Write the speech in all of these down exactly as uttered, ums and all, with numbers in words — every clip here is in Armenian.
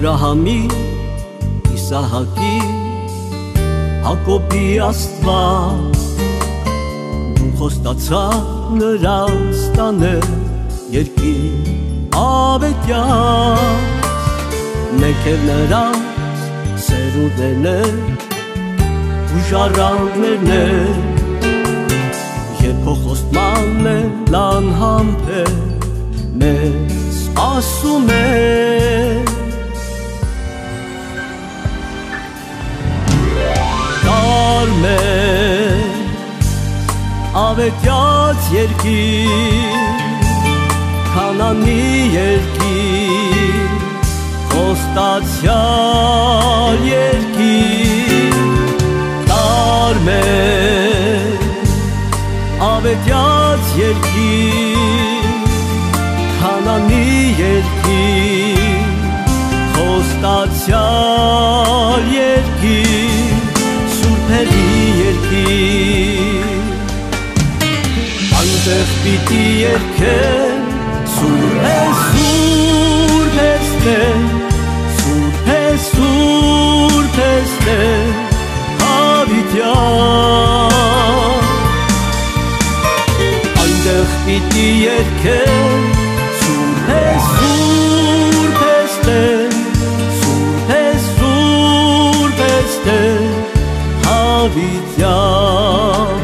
Եբրահամի, Իսահակի, Հակոբի Աստված, դու խոստացա նրանց տանել երկիր ավետյալ, մենք էլ նրանց սերունդներն ենք ու ժառանգներն ենք, երբ փոխոստմանն էլ անհամբեր մեզ ասում է ավետյաց երկիր, Քանանի երկիր, խոստացյալ երկիր, տար մեզ ավետյաց երկիր, Քանանի երկիր, խոստացյալ երկիր, սուրբերի երկիր, այնտեղ պիտի երգեն, սուրբ է, սուրբ ես Տեր, սուրբ է, սուրբ ես Տեր, հավիտյան, այնտեղ պիտի երգեն, սուրբ է, սուրբ ես Տեր, սուրբ է, սուրբ ես Տեր, հավիտյան,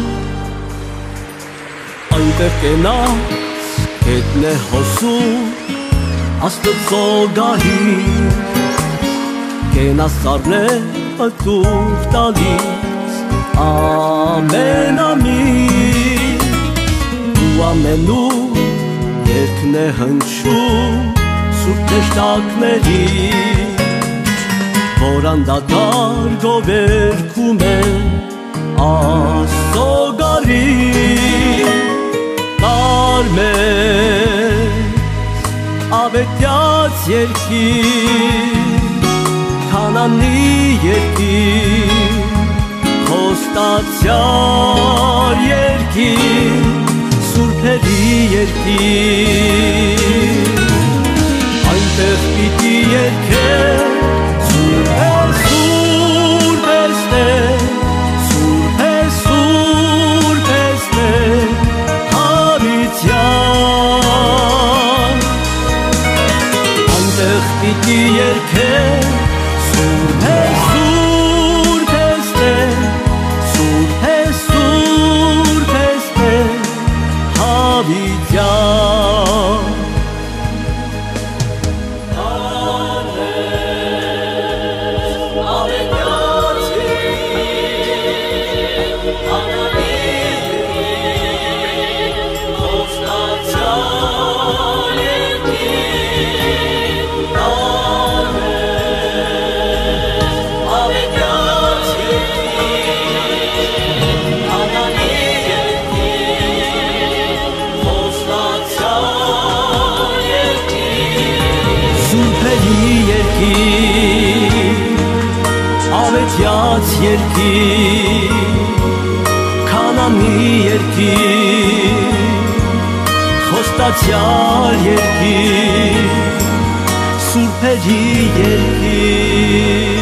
այնտեղ կենաց կետն է հոսում Աստծո գահին, կենաց սառները տուր տալիս ամեն ամին, ու ամենուր երգն է հնչում սուրբ դեշտակների, որ անդադար գովերգում են Աստծո գարին, տար մեզ ավետյաց երկիր, Քանանի երկիր, խոստացյալ երկիր, սուրբերի երկիր, այնտեղ պիտի երգեն, սուրբ է, սուրբ ես Տեր, սուրբ է, սուրբ ես Տեր, հավիտյան, այնտեղ պիտի երգեն, սուրբ է, սուրբ ես Տեր, սուրբ է, սուրբ ես Տեր, հավիտյան, ավետյաց երկիր, Քանանի երկիր, խոստացյալ երկիր, սուրբերի երկիր,